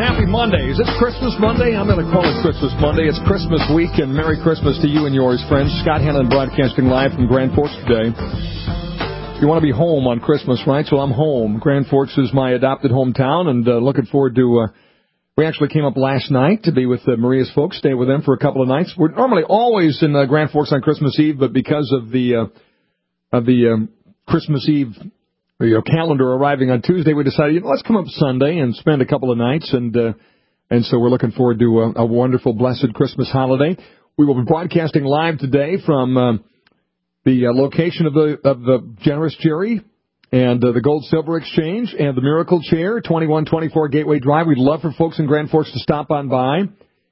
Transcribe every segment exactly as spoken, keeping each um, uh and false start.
happy Monday. Is it Christmas Monday? I'm going to call it Christmas Monday. It's Christmas week, and Merry Christmas to you and yours, friends. Scott Hannon broadcasting live from Grand Forks today. You want to be home on Christmas, right? So I'm home. Grand Forks is my adopted hometown, and uh, looking forward to... Uh, we actually came up last night to be with uh, Maria's folks, stay with them for a couple of nights. We're normally always in uh, Grand Forks on Christmas Eve, but because of the uh, of the um, Christmas Eve you know, calendar arriving on Tuesday, we decided, you know, let's come up Sunday and spend a couple of nights, and uh, and so we're looking forward to a, a wonderful, blessed Christmas holiday. We will be broadcasting live today from uh, the uh, location of the of the Generous Jerry and uh, the Gold Silver Exchange and the Miracle Chair, twenty-one twenty-four Gateway Drive. We'd love for folks in Grand Forks to stop on by.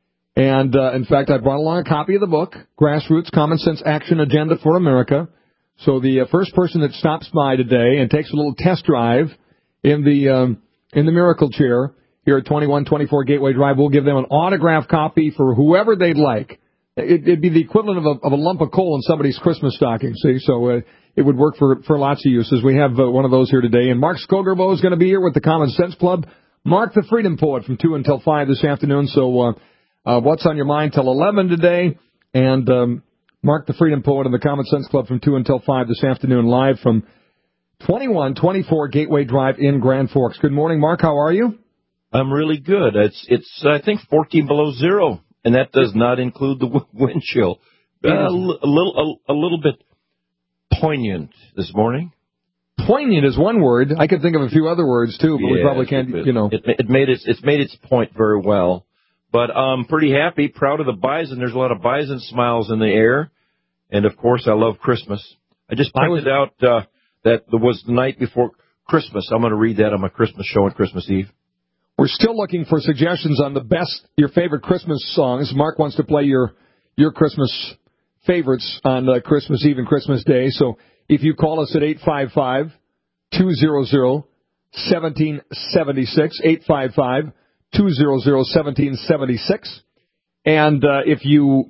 And, uh, in fact, I brought along a copy of the book, Grassroots Common Sense Action Agenda for America. So the uh, first person that stops by today and takes a little test drive in the um, in the Miracle Chair here at twenty-one twenty-four Gateway Drive, we'll give them an autographed copy for whoever they'd like. It, it'd be the equivalent of a, of a lump of coal in somebody's Christmas stocking, see? So uh, it would work for, for lots of uses. We have uh, one of those here today. And Mark Skogerbo is going to be here with the Common Sense Club. Mark the Freedom Poet from two until five this afternoon. So uh, uh, what's on your mind till eleven today? And... Um, Mark the Freedom Poet and the Common Sense Club from two until five this afternoon, live from twenty-one twenty-four Gateway Drive in Grand Forks. Good morning, Mark. How are you? I'm really good. It's, it's I think, fourteen below zero, and that does not include the wind chill. Uh, a, a, little, a, a little bit poignant this morning. Poignant is one word. I could think of a few other words, too, but yes, we probably can't, it, you know. It, it, made its, it's made its point very well. But I'm pretty happy, proud of the bison. There's a lot of bison smiles in the air. And, of course, I love Christmas. I just pointed I was, out uh, that there was the night before Christmas. I'm going to read that on my Christmas show on Christmas Eve. We're still looking for suggestions on the best, your favorite Christmas songs. Mark wants to play your your Christmas favorites on uh, Christmas Eve and Christmas Day. So if you call us at eight five five, two hundred, one seven seven six, eight five five, two hundred, one seven seven six, and uh, if you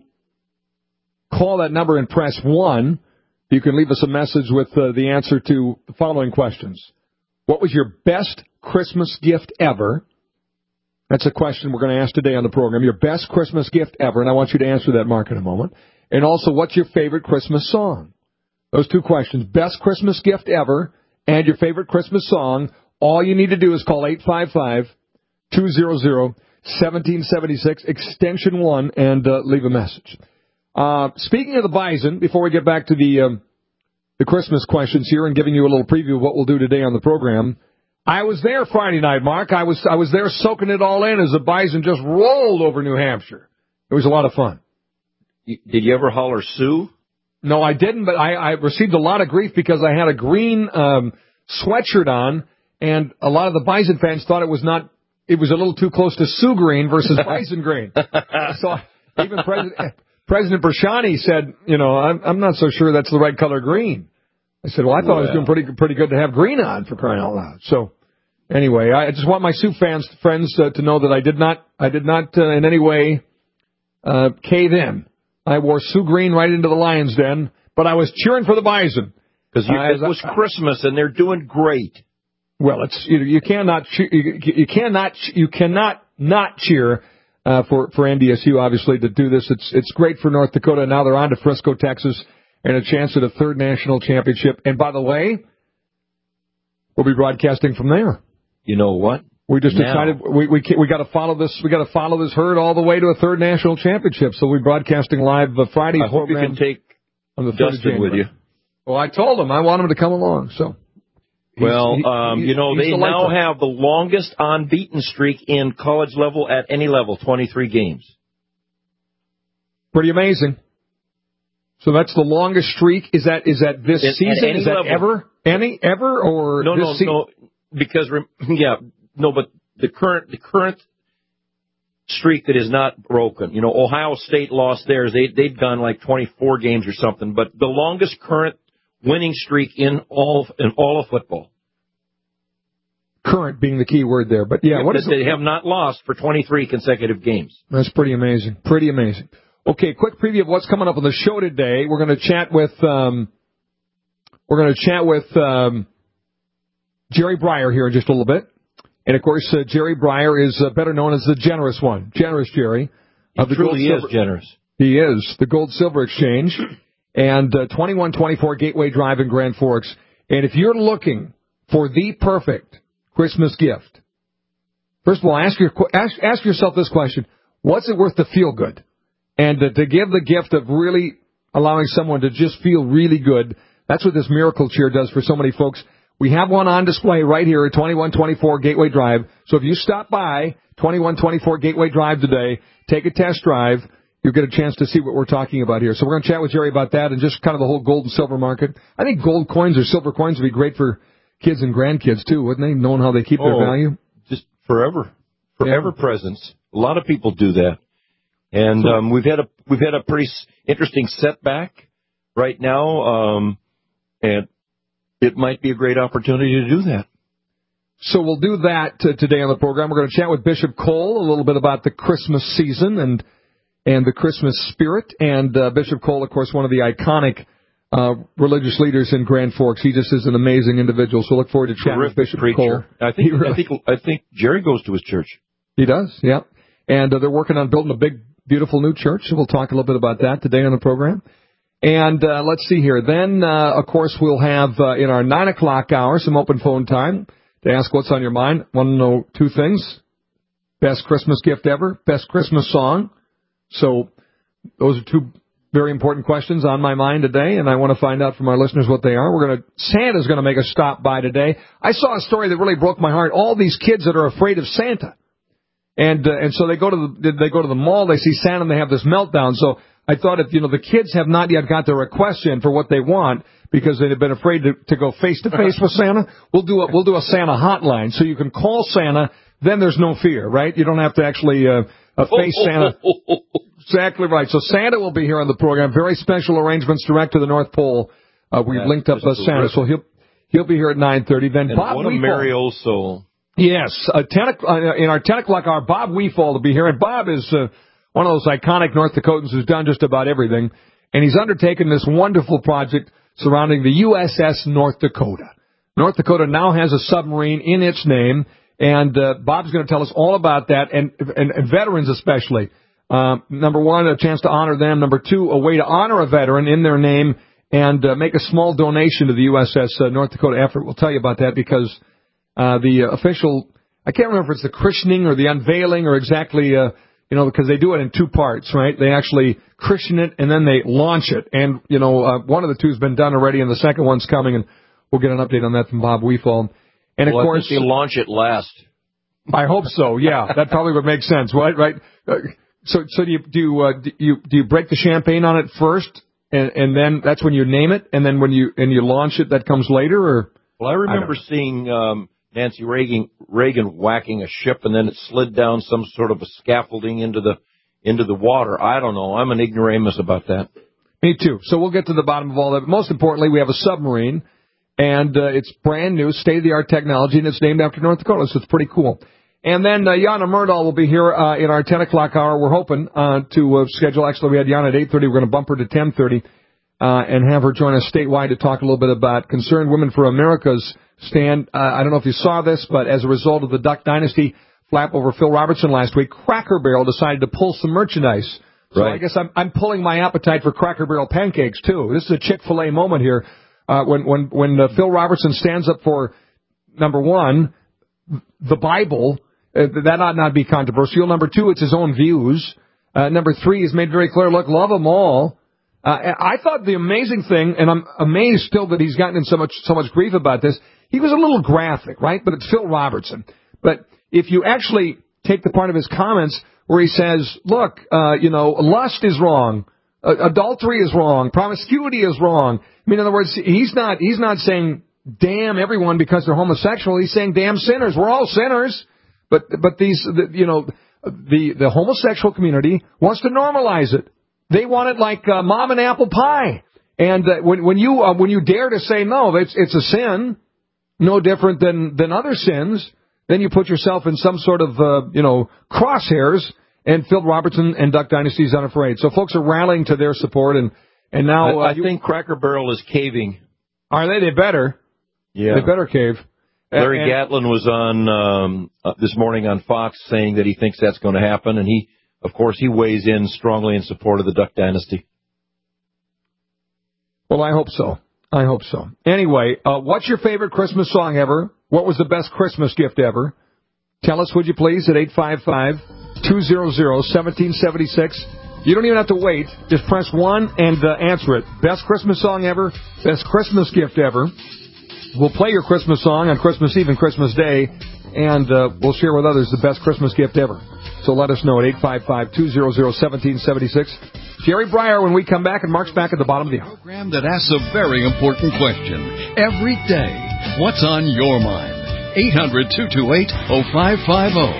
call that number and press one, you can leave us a message with uh, the answer to the following questions. What was your best Christmas gift ever? That's a question we're going to ask today on the program. Your best Christmas gift ever, and I want you to answer that, Mark, in a moment. And also, what's your favorite Christmas song? Those two questions, best Christmas gift ever and your favorite Christmas song. All you need to do is call eight five five, two hundred, one seven seven six, extension one, and uh, leave a message. Uh, speaking of the bison, before we get back to the um, the Christmas questions here and giving you a little preview of what we'll do today on the program, I was there Friday night, Mark. I was I was there soaking it all in as the bison just rolled over New Hampshire. It was a lot of fun. Did you ever holler Sioux? No, I didn't, but I, I received a lot of grief because I had a green um, sweatshirt on, and a lot of the bison fans thought it was not. It was a little too close to Sioux green versus bison green. So even President. President Bershani said, you know, I'm, I'm not so sure that's the right color green. I said, well, I thought well. I was doing pretty pretty good to have green on, for crying out loud. So anyway, I just want my Sioux fans friends uh, to know that I did not I did not uh, in any way uh, cave in. I wore Sioux green right into the Lions' Den, but I was cheering for the bison because uh, it was I, Christmas and they're doing great. Well, it's you, you cannot you, you cannot you cannot not cheer. Uh, for, for N D S U, obviously, to do this. It's it's great for North Dakota. Now they're on to Frisco, Texas, and a chance at a third national championship. And by the way, we'll be broadcasting from there. You know what? We just now. decided we we we got to follow this. We got to follow this herd all the way to a third national championship. So we'll be broadcasting live uh, Friday. I hope you can take on the Dustin with you. Well, I told him I want him to come along. So. Well, he, um, you know, they now have the longest unbeaten streak in college level at any level, twenty-three games. Pretty amazing. So that's the longest streak. Is that is that this at, season? At is that level. ever? Any? Ever? Or No, this no, se- no. Because, yeah, no, but the current the current streak that is not broken. You know, Ohio State lost theirs. They, they'd done like twenty-four games or something. But the longest current winning streak in all in all of football. Current being the key word there, but yeah, yeah what is they it? have not lost for twenty-three consecutive games. That's pretty amazing. Pretty amazing. Okay, quick preview of what's coming up on the show today. We're going to chat with um, we're going to chat with um, Jerry Breyer here in just a little bit. And, of course, uh, Jerry Breyer is uh, better known as the generous one. Generous Jerry. He truly is generous. He is. The Gold-Silver Exchange. And uh, twenty-one twenty-four Gateway Drive in Grand Forks. And if you're looking for the perfect Christmas gift, first of all, ask, your, ask, ask yourself this question. What's it worth to feel good? And uh, to give the gift of really allowing someone to just feel really good, that's what this Miracle Cheer does for so many folks. We have one on display right here at twenty-one twenty-four Gateway Drive. So if you stop by twenty-one twenty-four Gateway Drive today, take a test drive, you'll get a chance to see what we're talking about here. So we're going to chat with Jerry about that and just kind of the whole gold and silver market. I think gold coins or silver coins would be great for kids and grandkids, too, wouldn't they, knowing how they keep oh, their value? Just forever. Forever yeah. presents. A lot of people do that. And um, we've had a we've had a pretty interesting setback right now, um, and it might be a great opportunity to do that. So we'll do that uh, today on the program. We're going to chat with Bishop Cole a little bit about the Christmas season and and the Christmas spirit. And uh, Bishop Cole, of course, one of the iconic uh, religious leaders in Grand Forks. He just is an amazing individual. So look forward to chatting with Bishop preacher. Cole. I think really, I think I think Jerry goes to his church. He does, yeah. And uh, they're working on building a big, beautiful new church. So we'll talk a little bit about that today on the program. And uh, let's see here. Then, uh, of course, we'll have uh, in our nine o'clock hour some open phone time to ask what's on your mind. Want to know two things. Best Christmas gift ever. Best Christmas song. So those are two very important questions on my mind today, and I want to find out from our listeners what they are. We're going to Santa's going to make a stop by today. I saw a story that really broke my heart. All these kids that are afraid of Santa. And uh, and so they go to the they go to the mall, they see Santa, and they have this meltdown. So I thought if, you know, the kids have not yet got their request in for what they want because they've been afraid to, to go face-to-face with Santa, we'll do a, we'll do a Santa hotline. So you can call Santa, then there's no fear, right? You don't have to actually uh, uh, face Santa. Exactly right. So Santa will be here on the program. Very special arrangements direct to the North Pole. Uh, we've yeah, linked up uh, Santa, so he'll he'll be here at nine thirty. Then and Bob what a Weefall. merry old soul. Yes, uh, ten, uh, in our ten o'clock hour, Bob Weefall will be here. And Bob is uh, one of those iconic North Dakotans who's done just about everything. And he's undertaken this wonderful project surrounding the U S S North Dakota. North Dakota now has a submarine in its name, and uh, Bob's going to tell us all about that, and, and, and veterans especially. Uh, number one, a chance to honor them. Number two, a way to honor a veteran in their name and uh, make a small donation to the U S S uh, North Dakota effort. We'll tell you about that because uh, the uh, official, I can't remember if it's the christening or the unveiling or exactly, uh, you know, because they do it in two parts, right? They actually christen it and then they launch it. And, you know, uh, one of the two has been done already and the second one's coming, and we'll get an update on that from Bob Weefall. And, of well, course, I think they launch it last. I hope so, yeah. That probably would make sense, right? Right? Uh, So, so do you do you, uh, do you do you break the champagne on it first, and, and then that's when you name it, and then when you and you launch it, that comes later, or? Well, I remember I seeing um, Nancy Reagan Reagan whacking a ship, and then it slid down some sort of a scaffolding into the into the water. I don't know. I'm an ignoramus about that. Me too. So we'll get to the bottom of all that. But most importantly, we have a submarine, and uh, it's brand new, state of the art technology, and it's named after North Dakota, so it's pretty cool. And then uh, Yana Murdahl will be here uh, in our ten o'clock hour. We're hoping uh, to uh, schedule. Actually, we had Yana at eight thirty. We're going to bump her to ten thirty uh, and have her join us statewide to talk a little bit about Concerned Women for America's stand. Uh, I don't know if you saw this, but as a result of the Duck Dynasty flap over Phil Robertson last week, Cracker Barrel decided to pull some merchandise. So right. I guess I'm, I'm pulling my appetite for Cracker Barrel pancakes, too. This is a Chick-fil-A moment here. Uh, when when, when uh, Phil Robertson stands up for, number one, the Bible. Uh, that ought not be controversial. Number two, it's his own views. Uh, number three, he's made very clear, look, love them all. Uh, I thought the amazing thing, and I'm amazed still that he's gotten in so much so much grief about this, he was a little graphic, right? But it's Phil Robertson. But if you actually take the part of his comments where he says, look, uh, you know, lust is wrong, uh, adultery is wrong, promiscuity is wrong. I mean, in other words, he's not he's not saying damn everyone because they're homosexual. He's saying damn sinners. We're all sinners. But but these, you know, the, the homosexual community wants to normalize it. They want it like uh, mom and apple pie. And uh, when when you uh, when you dare to say no, it's it's a sin, no different than than other sins, then you put yourself in some sort of uh, you know crosshairs. And Phil Robertson and Duck Dynasty is unafraid. So folks are rallying to their support, and and now I, I uh, you, think Cracker Barrel is caving. Are they? They better. Yeah, they better cave. Larry and, Gatlin was on um, uh, this morning on Fox saying that he thinks that's going to happen, and he, of course, he weighs in strongly in support of the Duck Dynasty. Well, I hope so. I hope so. Anyway, uh, what's your favorite Christmas song ever? What was the best Christmas gift ever? Tell us, would you please, at eight five five, two hundred, one seven seven six. You don't even have to wait. Just press one and uh, answer it. Best Christmas song ever, best Christmas gift ever. We'll play your Christmas song on Christmas Eve and Christmas Day, and uh, we'll share with others the best Christmas gift ever. So let us know at eight five five, two hundred, one seven seven six. Jerry Breyer when we come back, and Mark's back at the bottom of the hour. Program that asks a very important question every day. What's on your mind? eight hundred, two two eight, oh five five oh.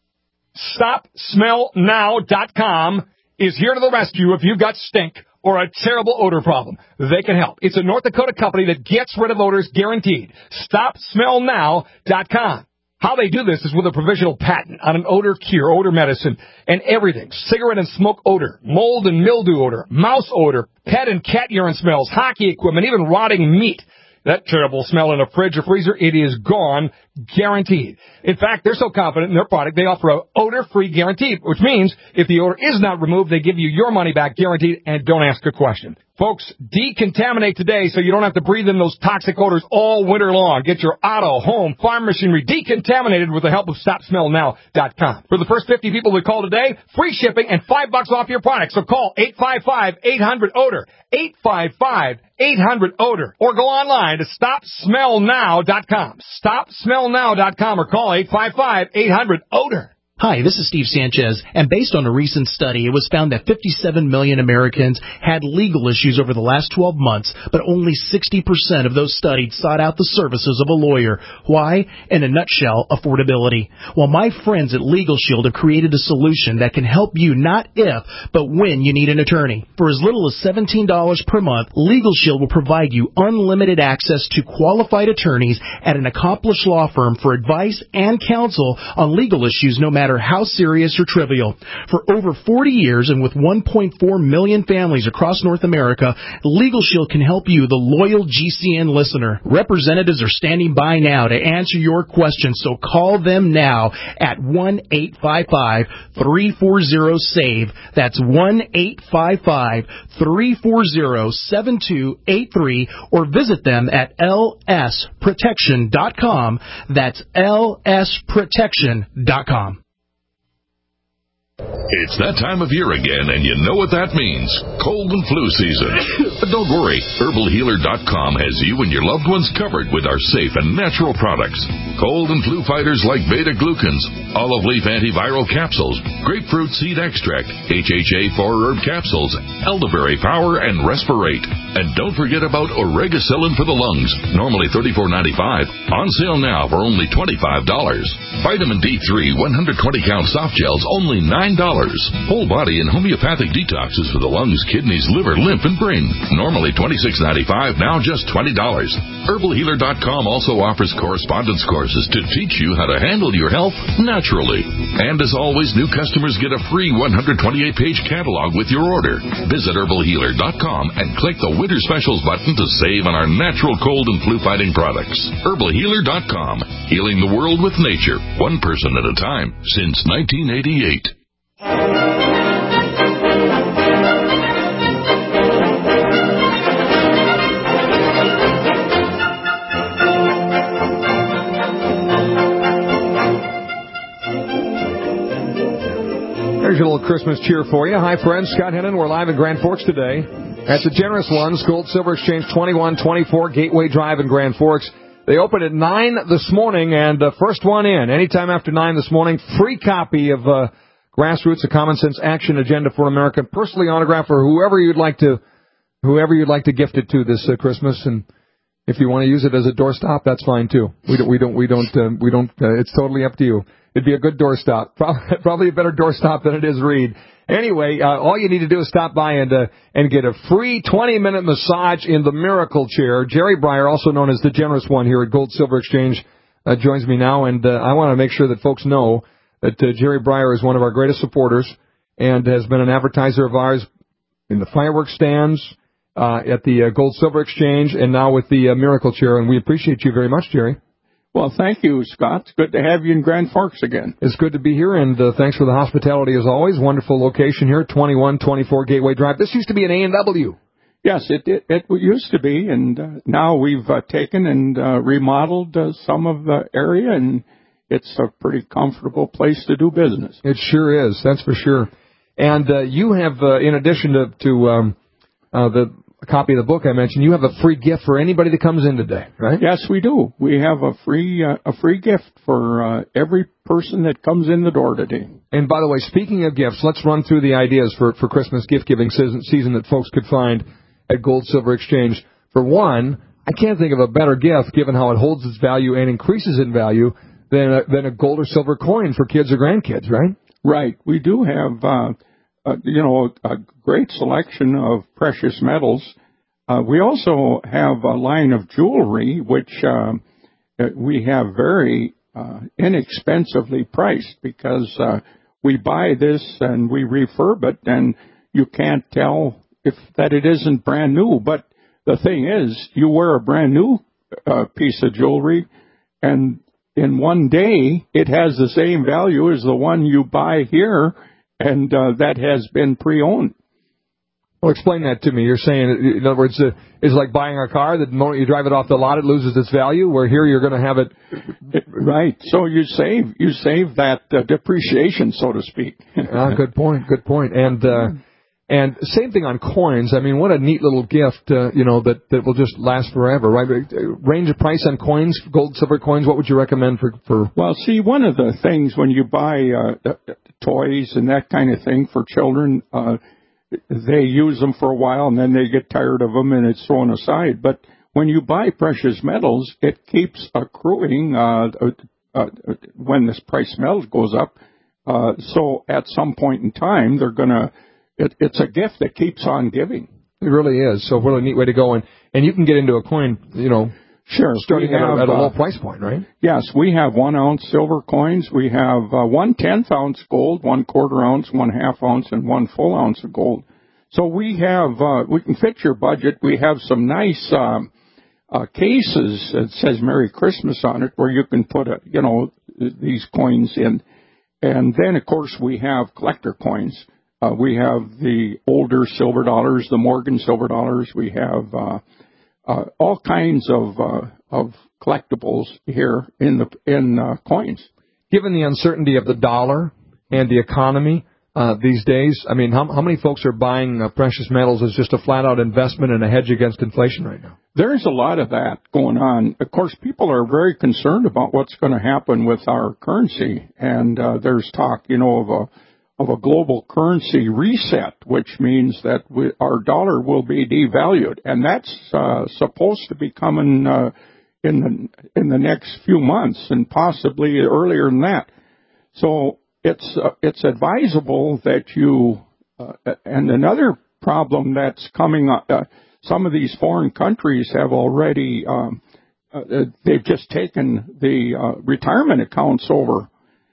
Stop Smell Now dot com is here to the rescue if you've got stink or a terrible odor problem. They can help. It's a North Dakota company that gets rid of odors guaranteed. Stop Smell Now dot com. How they do this is with a provisional patent on an odor cure, odor medicine, and everything. Cigarette and smoke odor, mold and mildew odor, mouse odor, pet and cat urine smells, hockey equipment, even rotting meat. That terrible smell in a fridge or freezer, it is gone, guaranteed. In fact, they're so confident in their product, they offer a odor-free guarantee, which means if the odor is not removed, they give you your money back guaranteed, and don't ask a question. Folks, decontaminate today so you don't have to breathe in those toxic odors all winter long. Get your auto, home, farm machinery decontaminated with the help of Stop Smell Now dot com. For the first fifty people that call today, free shipping and five bucks off your product. So call eight five five, eight hundred, odor, eight five five, eight hundred, odor, or go online to Stop Smell Now dot com. Stop Smell Now dot com or call eight five five, eight hundred, odor. Hi, this is Steve Sanchez, and based on a recent study, it was found that fifty-seven million Americans had legal issues over the last twelve months, but only sixty percent of those studied sought out the services of a lawyer. Why? In a nutshell, affordability. Well, my friends at Legal Shield have created a solution that can help you not if, but when you need an attorney. For as little as seventeen dollars per month, Legal Shield will provide you unlimited access to qualified attorneys at an accomplished law firm for advice and counsel on legal issues, no matter how serious or trivial. For over forty years and with one point four million families across North America, Legal Shield can help you, the loyal G C N listener. Representatives are standing by now to answer your questions, so call them now at one eight five five, three four zero, SAVE. That's one eight five five, three four zero, seven two eight three, or visit them at L S protection dot com. That's L S protection dot com. It's that time of year again, and you know what that means. Cold and flu season. But don't worry. Herbal Healer dot com has you and your loved ones covered with our safe and natural products. Cold and flu fighters like beta-glucans, olive leaf antiviral capsules, grapefruit seed extract, H H A four herb capsules, elderberry power, and Respirate. And don't forget about Oregacillin for the lungs, normally thirty-four ninety-five, on sale now for only twenty-five dollars. Vitamin D three one hundred twenty count soft gels, only nine dollars. Whole body and homeopathic detoxes for the lungs, kidneys, liver, lymph, and brain, normally twenty-six ninety-five, now just twenty dollars. Herbal Healer dot com also offers correspondence courses to teach you how to handle your health naturally. And as always, new customers get a free one hundred twenty-eight page catalog with your order. Visit Herbal Healer dot com and click the Winter Specials button to save on our natural cold and flu fighting products. Herbal Healer dot com, healing the world with nature, one person at a time, since nineteen eighty-eight. There's your little Christmas cheer for you. Hi, friends. Scott Hennon. We're live in Grand Forks today at the Generous Ones, Gold Silver Exchange, twenty-one twenty-four Gateway Drive in Grand Forks. They opened at nine this morning, and uh, first one in, anytime after nine this morning, free copy of uh, Grassroots, a Common Sense Action Agenda for America, personally autographed for whoever you'd like to, whoever you'd like to gift it to this uh, Christmas. And if you want to use it as a doorstop, that's fine too. We don't, we don't, we don't, uh, we don't. Uh, it's totally up to you. It'd be a good doorstop, probably, probably a better doorstop than it is Reed. Anyway, uh, all you need to do is stop by and uh, and get a free twenty minute massage in the Miracle Chair. Jerry Breyer, also known as the Generous One here at Gold Silver Exchange, uh, joins me now, and uh, I want to make sure that folks know that uh, Jerry Breyer is one of our greatest supporters and has been an advertiser of ours in the fireworks stands, uh, at the uh, Gold Silver Exchange, and now with the uh, Miracle Chair, and we appreciate you very much, Jerry. Well, thank you, Scott. It's good to have you in Grand Forks again. It's good to be here, and uh, thanks for the hospitality as always. Wonderful location here, twenty-one twenty-four Gateway Drive. This used to be an A and W. Yes, it it, it used to be, and uh, now we've uh, taken and uh, remodeled uh, some of the area, and it's a pretty comfortable place to do business. It sure is, that's for sure. And uh, you have, uh, in addition to, to um, uh, the a copy of the book I mentioned, you have a free gift for anybody that comes in today, right? Yes, we do. We have a free uh, a free gift for uh, every person that comes in the door today. And by the way, speaking of gifts, let's run through the ideas for, for Christmas gift-giving season, season that folks could find at Gold Silver Exchange. For one, I can't think of a better gift, given how it holds its value and increases in value, than a, than a gold or silver coin for kids or grandkids, right? Right. We do have, uh, uh, you know, a great selection of precious metals. Uh, we also have a line of jewelry, which uh, we have very uh, inexpensively priced because uh, we buy this and we refurb it, and you can't tell if that it isn't brand new. But the thing is, you wear a brand new uh, piece of jewelry, and in one day, it has the same value as the one you buy here, and uh, that has been pre-owned. Well, explain that to me. You're saying, in other words, uh, it's like buying a car. The moment you drive it off the lot, it loses its value, where here you're going to have it... it... Right. So you save you save that uh, depreciation, so to speak. ah, good point, good point. And... Uh, And same thing on coins. I mean, what a neat little gift, uh, you know, that, that will just last forever, right? Range of price on coins, gold, silver coins, what would you recommend for... for... Well, see, one of the things when you buy uh, toys and that kind of thing for children, uh, they use them for a while and then they get tired of them and it's thrown aside. But when you buy precious metals, it keeps accruing uh, uh, when this price of metals goes up. Uh, so at some point in time, they're going to... It, it's a gift that keeps on giving. It really is. So what a neat way to go. And, and you can get into a coin, you know, sure, starting have, at, a, at a low uh, price point, right? Yes, we have one ounce silver coins. We have uh, one tenth ounce gold, one quarter ounce, one half ounce, and one full ounce of gold. So we have, uh, we can fit your budget. We have some nice um, uh, cases that says Merry Christmas on it, where you can put, a, you know, these coins in. And then, of course, we have collector coins. Uh, we have the older silver dollars, the Morgan silver dollars. We have uh, uh, all kinds of uh, of collectibles here in the in uh, coins. Given the uncertainty of the dollar and the economy uh, these days, I mean, how, how many folks are buying uh, precious metals as just a flat-out investment and a hedge against inflation right now? There's a lot of that going on. Of course, people are very concerned about what's going to happen with our currency, and uh, there's talk, you know, of a of a global currency reset, which means that we, our dollar will be devalued, and that's uh, supposed to be coming uh, in the in the next few months, and possibly earlier than that. So it's uh, it's advisable that you. Uh, and another problem that's coming up, uh, some of these foreign countries have already um, uh, they've just taken the uh, retirement accounts over.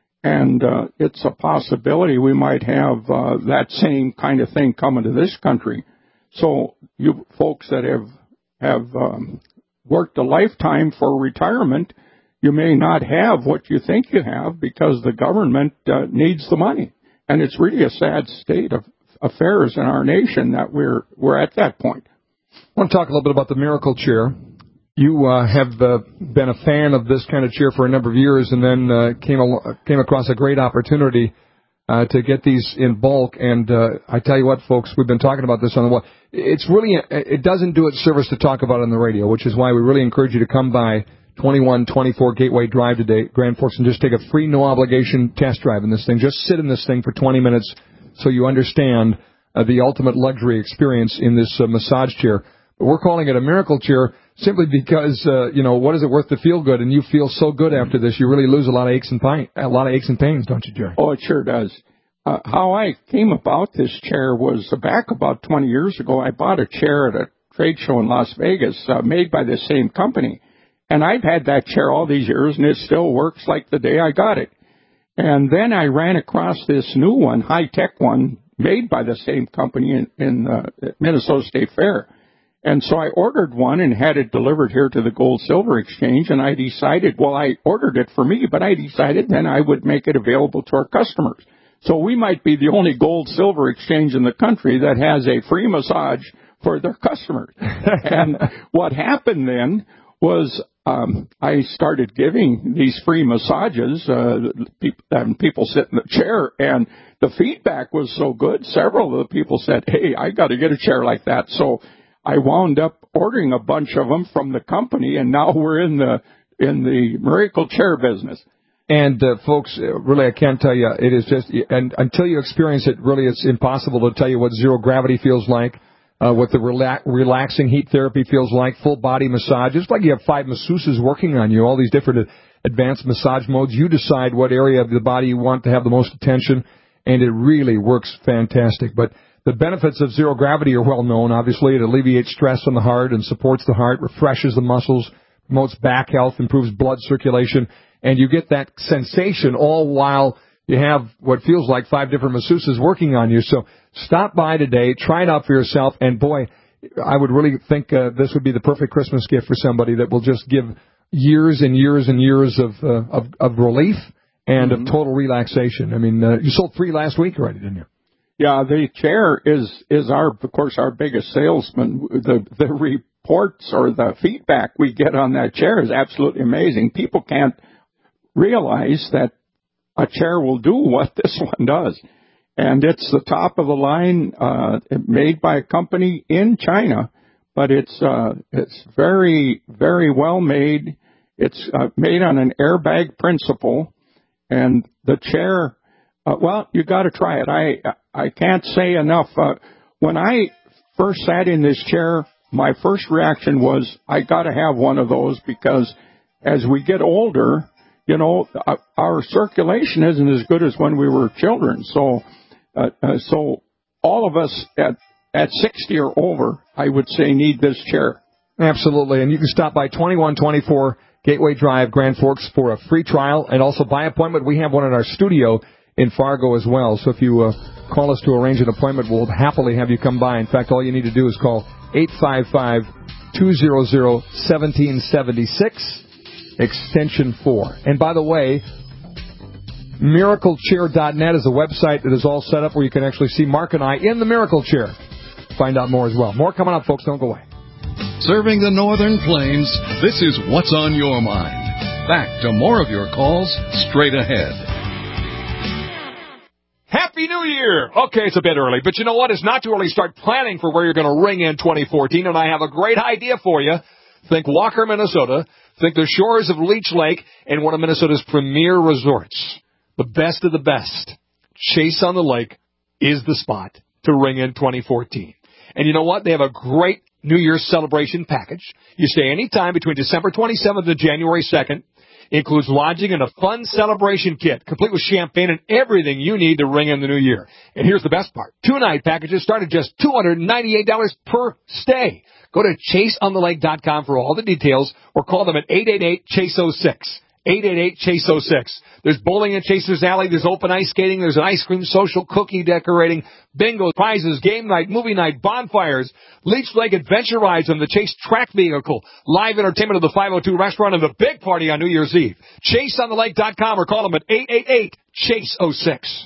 And uh, it's a possibility we might have uh, that same kind of thing coming to this country. So you folks that have have um, worked a lifetime for retirement, you may not have what you think you have because the government uh, needs the money. And it's really a sad state of affairs in our nation that we're we're at that point. I want to talk a little bit about the Miracle Chair. You uh, have uh, been a fan of this kind of chair for a number of years, and then uh, came al- came across a great opportunity uh, to get these in bulk. And uh, I tell you what, folks, we've been talking about this on the wall. It's really it doesn't do it service to talk about it on the radio, which is why we really encourage you to come by twenty-one twenty-four Gateway Drive today, Grand Forks, and just take a free, no obligation test drive in this thing. Just sit in this thing for twenty minutes so you understand uh, the ultimate luxury experience in this uh, massage chair. But we're calling it a Miracle Chair simply because, uh, you know, what is it worth to feel good? And you feel so good after this, you really lose a lot of aches and pain, a lot of aches and pains, don't you, Jerry? Oh, it sure does. Uh, how I came about this chair was back about twenty years ago. I bought a chair at a trade show in Las Vegas uh, made by the same company. And I've had that chair all these years, and it still works like the day I got it. And then I ran across this new one, high-tech one, made by the same company in, in uh, Minnesota State Fair. And so I ordered one and had it delivered here to the Gold Silver Exchange, and I decided, well, I ordered it for me, but I decided then I would make it available to our customers. So we might be the only Gold Silver Exchange in the country that has a free massage for their customers. And what happened then was um, I started giving these free massages, uh, people, and people sit in the chair, and the feedback was so good, several of the people said, hey, I got to get a chair like that. So I wound up ordering a bunch of them from the company, and now we're in the in the miracle chair business. And, uh, folks, really, I can't tell you, it is just, and until you experience it, really, it's impossible to tell you what zero gravity feels like, uh, what the rela- relaxing heat therapy feels like, full body massage. It's like you have five masseuses working on you, all these different advanced massage modes. You decide what area of the body you want to have the most attention, and it really works fantastic. But the benefits of zero gravity are well known. Obviously, it alleviates stress on the heart and supports the heart, refreshes the muscles, promotes back health, improves blood circulation. And you get that sensation all while you have what feels like five different masseuses working on you. So stop by today, try it out for yourself, and boy, I would really think uh, this would be the perfect Christmas gift for somebody that will just give years and years and years of uh, of, of relief and mm-hmm. of total relaxation. I mean, uh, you sold three last week already, didn't you? Yeah, the chair is is our, of course, our biggest salesman. The the reports or the feedback we get on that chair is absolutely amazing. People can't realize that a chair will do what this one does. And it's the top of the line, uh, made by a company in China, but it's, uh, it's very, very well made. It's uh, made on an airbag principle, and the chair, uh, well, you got to try it. I, I can't say enough. Uh, when I first sat in this chair, my first reaction was, I got to have one of those, because as we get older, you know, our circulation isn't as good as when we were children. So, uh, uh, so all of us at at sixty or over, I would say, need this chair. Absolutely, and you can stop by twenty-one twenty-four Gateway Drive, Grand Forks, for a free trial, and also by appointment. We have one in our studio in Fargo as well. So if you uh, call us to arrange an appointment, we'll happily have you come by. In fact, all you need to do is call eight five five, two hundred, one seven seven six. Extension four. And by the way, miracle chair dot net is a website that is all set up where you can actually see Mark and I in the Miracle Chair. Find out more as well. More coming up, folks. Don't go away. Serving the Northern Plains, this is What's on Your Mind. Back to more of your calls straight ahead. Happy New Year! Okay, it's a bit early, but you know what? It's not too early to start planning for where you're going to ring in twenty fourteen, and I have a great idea for you. Think Walker, Minnesota. Think the shores of Leech Lake and one of Minnesota's premier resorts. The best of the best. Chase on the Lake is the spot to ring in twenty fourteen. And you know what? They have a great New Year's celebration package. You stay any time between December twenty-seventh and January second. It includes lodging and a fun celebration kit, complete with champagne and everything you need to ring in the new year. And here's the best part. Two-night packages start at just two hundred ninety-eight dollars per stay. Go to chase on the lake dot com for all the details, or call them at eight eight eight, chase oh six. eight eight eight, chase oh six. There's bowling in Chaser's Alley. There's open ice skating. There's an ice cream social, cookie decorating, bingo, prizes, game night, movie night, bonfires, Leech Lake adventure rides on the Chase track vehicle, live entertainment of the five oh two restaurant, and the big party on New Year's Eve. chase on the lake dot com or call them at eight eight eight, chase oh six.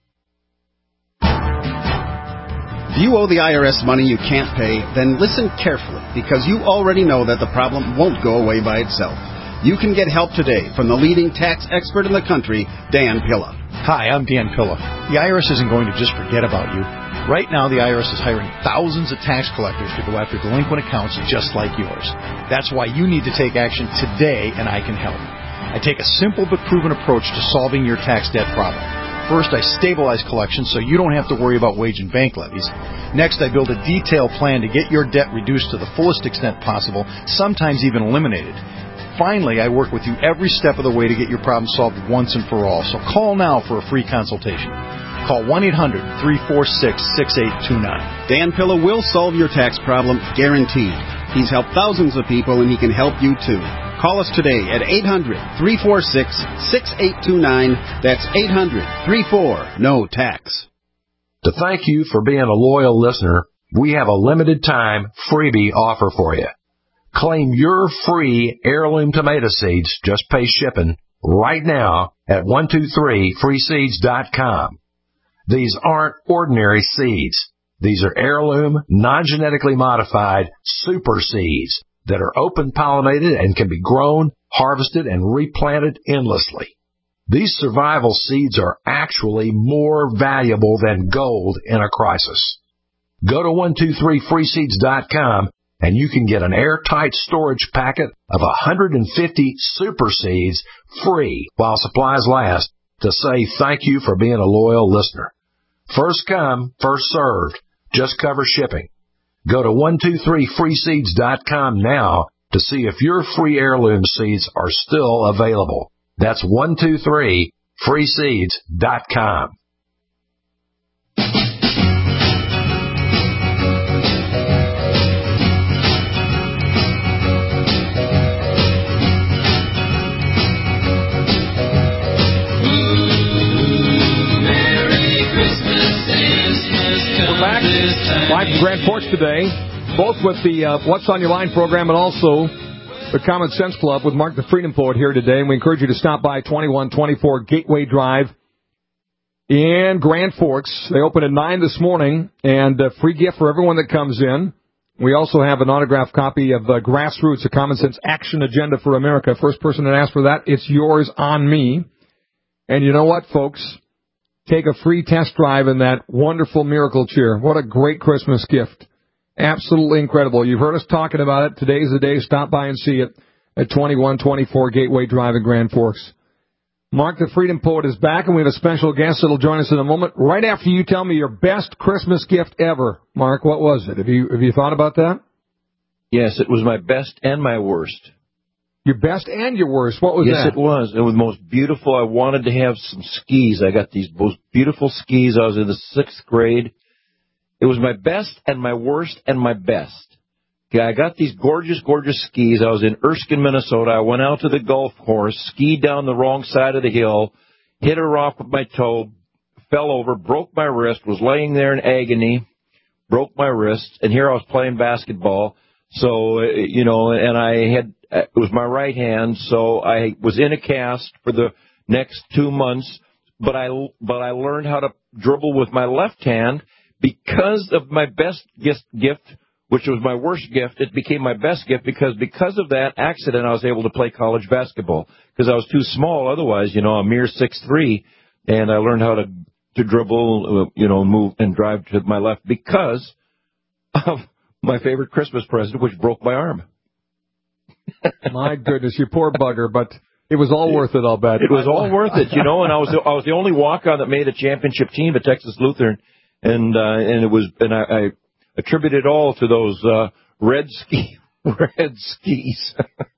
If you owe the I R S money you can't pay, then listen carefully, because you already know that the problem won't go away by itself. You can get help today from the leading tax expert in the country, Dan Pilla. Hi, I'm Dan Pilla. The I R S isn't going to just forget about you. Right now, the I R S is hiring thousands of tax collectors to go after delinquent accounts just like yours. That's why you need to take action today, and I can help. I take a simple but proven approach to solving your tax debt problem. First, I stabilize collections so you don't have to worry about wage and bank levies. Next, I build a detailed plan to get your debt reduced to the fullest extent possible, sometimes even eliminated. Finally, I work with you every step of the way to get your problem solved once and for all. So call now for a free consultation. Call one eight hundred, three four six, six eight two nine. Dan Pilla will solve your tax problem, guaranteed. He's helped thousands of people, and he can help you too. Call us today at eight hundred, three four six, six eight two nine. That's eight hundred, three four, N O Tax. To thank you for being a loyal listener, we have a limited time freebie offer for you. Claim your free heirloom tomato seeds, just pay shipping, right now at one two three free seeds dot com. These aren't ordinary seeds. These are heirloom, non-genetically modified super seeds that are open-pollinated and can be grown, harvested, and replanted endlessly. These survival seeds are actually more valuable than gold in a crisis. Go to one two three free seeds dot com and you can get an airtight storage packet of one hundred fifty super seeds free while supplies last to say thank you for being a loyal listener. First come, first served. Just cover shipping. Go to one two three free seeds dot com now to see if your free heirloom seeds are still available. That's one two three free seeds dot com. Back live from Grand Porch today, both with the uh, What's on Your Line program and also the Common Sense Club with Mark the Freedom Poet here today. And we encourage you to stop by twenty-one twenty-four Gateway Drive in Grand Forks. They open at nine this morning, and a free gift for everyone that comes in. We also have an autographed copy of uh, Grassroots, a Common Sense Action Agenda for America. First person that asks for that, it's yours on me. And you know what, folks? Take a free test drive in that wonderful Miracle Chair. What a great Christmas gift. Absolutely incredible. You've heard us talking about it. Today's the day. Stop by and see it at twenty-one twenty-four Gateway Drive in Grand Forks. Mark the Freedom Poet is back, and we have a special guest that will join us in a moment. Right after you tell me your best Christmas gift ever. Mark, what was it? Have you, have you thought about that? Yes, it was my best and my worst. Your best and your worst. What was yes, that? Yes, it was. It was the most beautiful. I wanted to have some skis. I got these most beautiful skis. I was in the sixth grade. It was my best and my worst and my best. Okay, I got these gorgeous, gorgeous skis. I was in Erskine, Minnesota. I went out to the golf course, skied down the wrong side of the hill, hit a rock with my toe, fell over, broke my wrist, was laying there in agony, broke my wrist, and here I was playing basketball. So, you know, and I had, it was my right hand, so I was in a cast for the next two months, but I, but I learned how to dribble with my left hand because of my best gift, which was my worst gift. It became my best gift because, because of that accident, I was able to play college basketball because I was too small otherwise, you know, a mere six three, and I learned how to, to dribble, you know, move and drive to my left because of my favorite Christmas present, which broke my arm. My goodness, you poor bugger, but it was all worth it, I'll bet. It was all worth it, you know, and I was the, I was the only walk-on that made a championship team at Texas Lutheran, and uh, and it was and I, I attribute it all to those uh, red ski red skis.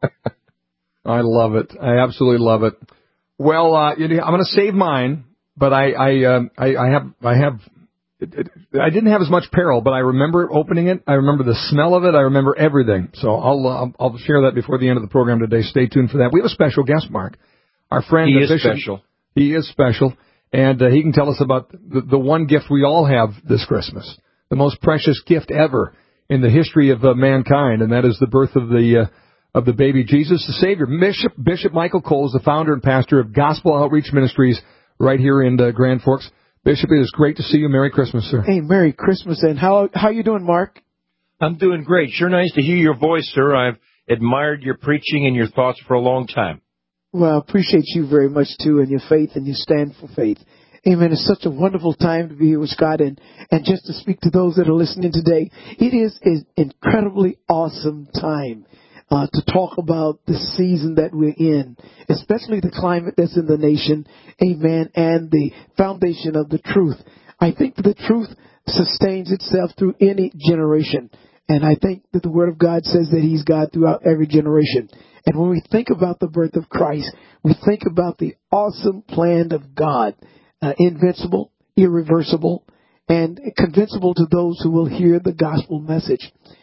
I love it. I absolutely love it. Well, uh, you know, I'm going to save mine, but I I, um, I I have I have. It, it, I didn't have as much peril, but I remember opening it. I remember the smell of it. I remember everything. So I'll uh, I'll share that before the end of the program today. Stay tuned for that. We have a special guest, Mark. Our friend. He is Bishop, special. He is special, and uh, he can tell us about the, the one gift we all have this Christmas, the most precious gift ever in the history of uh, mankind, and that is the birth of the uh, of the baby Jesus, the Savior. Bishop Bishop Michael Cole is the founder and pastor of Gospel Outreach Ministries right here in uh, Grand Forks. Bishop, it is great to see you. Merry Christmas, sir. Hey, Merry Christmas, and how how you doing, Mark? I'm doing great. Sure nice to hear your voice, sir. I've admired your preaching and your thoughts for a long time. Well, I appreciate you very much, too, and your faith, and you stand for faith. Amen. It's such a wonderful time to be here with Scott, and, and just to speak to those that are listening today. It is an incredibly awesome time uh, to talk about the season that we're in, especially the climate that's in the nation, amen, and the foundation of the truth. I think that the truth sustains itself through any generation, and I think that the Word of God says that He's God throughout every generation. And when we think about the birth of Christ, we think about the awesome plan of God, uh, invincible, irreversible, and convincible to those who will hear the gospel message.